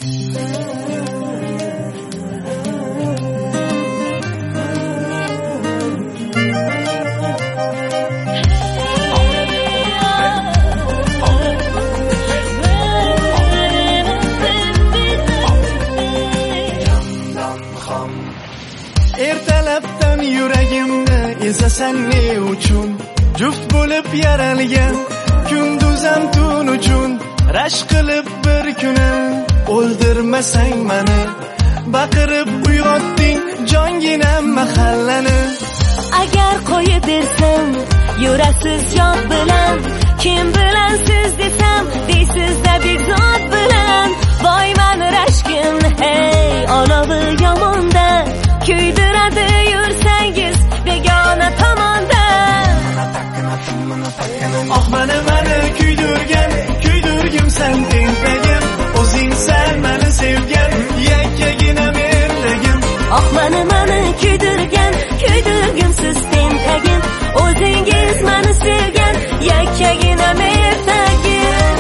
Ertalabdan yuragimni ezasan ne uchun? Juft bo'lib yaralgan kunduzam tun uchun rashk qilib bir kuni o'ldirmasang mani, baqirib uyg'otding jonginam mahallani. Agar qo'yib bersam yurasiz yod bilan, kim bilan siz desam deysiz-da bekzod bilan. Voy mani rashkim, hey olovi yomonda, kuydiradi yursangiz begona tomonda. Oh mani kuydirgim sen tengtagim, o'zing san mani sevgan yakkagina merligim. Oh mani kuydirgim siz tengtagim, o'zingiz mani sevgan yakkagina mertagim.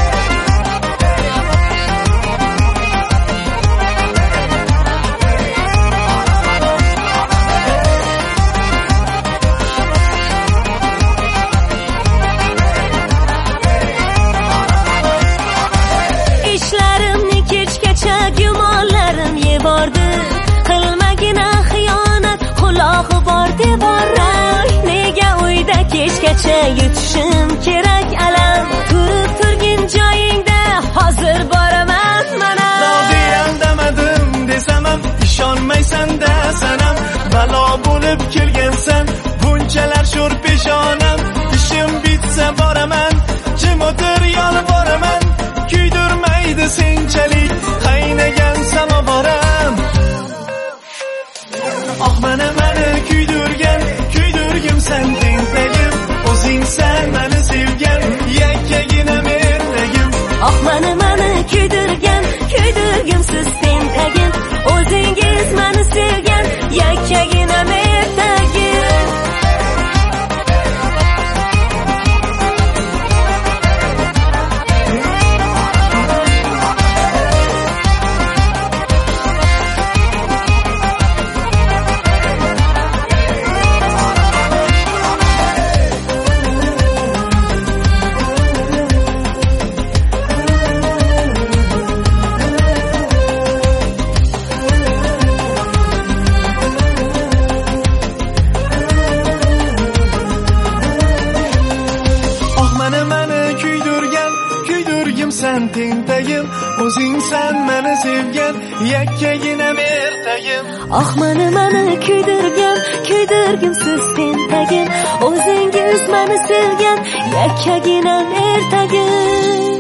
Gumonlarim yebordi, qilmagina xiyonat qulog'i bor devorlar. Nega uyda kechgacha yutishim kerak alam? Turib turgin joyingda hozir boraman mana. Dodi aldamadim desam ham ishonmaysan-da sanam. Balo bo'lib kelgansan, bunchalar sho'r peshonam. Ishim bitsa boraman, jim o'tir yolvoraman. Kuydirmaydi senchalik qaynagan samovaram. Oh mani kuydirgim sen tengtagim, o'zing san mani sevgan yakkagina mertagim. Oh mani kuydirgim siz tengtagim, o'zingiz mani sevgan yakkagina mertagim. Kuydirgim sen tengtagim, o'zing san mani sevgan yakkagina mertagim. Oh mani kuydirgim siz tengtagim, o'zingiz mani sevgan yakkagina mertagim.